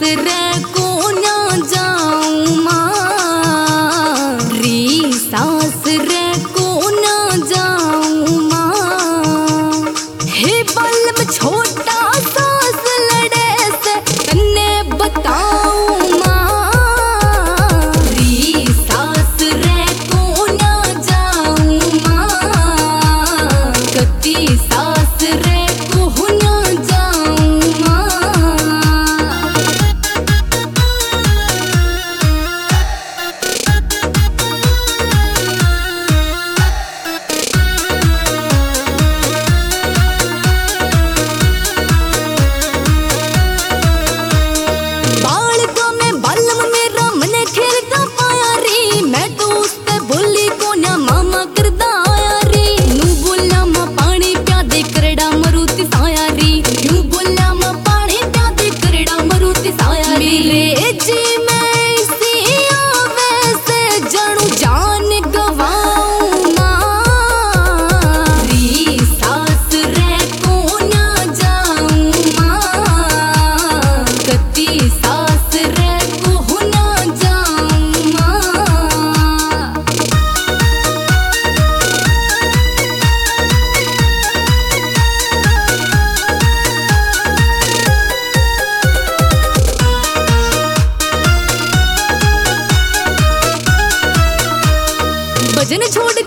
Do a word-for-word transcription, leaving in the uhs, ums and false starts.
रे को ना जाऊं माँ, री सास रे को ना जाऊं माँ। हे बल्ब छोटा सास लड़े से तन्ने बताऊं माँ, री सास रे को ना जाऊं माँ, कती सास रे को ना जाऊं माँ। भजन छोड़